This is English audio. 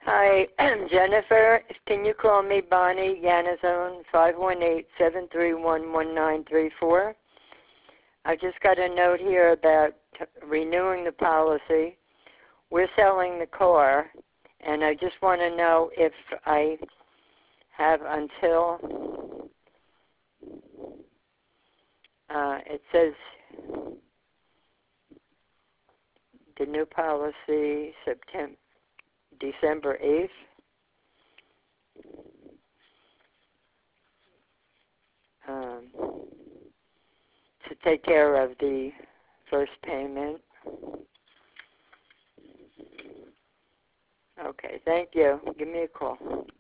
Hi, Jennifer. Can you call me Bonnie Yanazone, 518-731-1934? I just got a note here about renewing the policy. We're selling the car, and I just want to know if I have until, it says the new policy, December 8th. To take care of the first payment. Okay, thank you. Give me a call.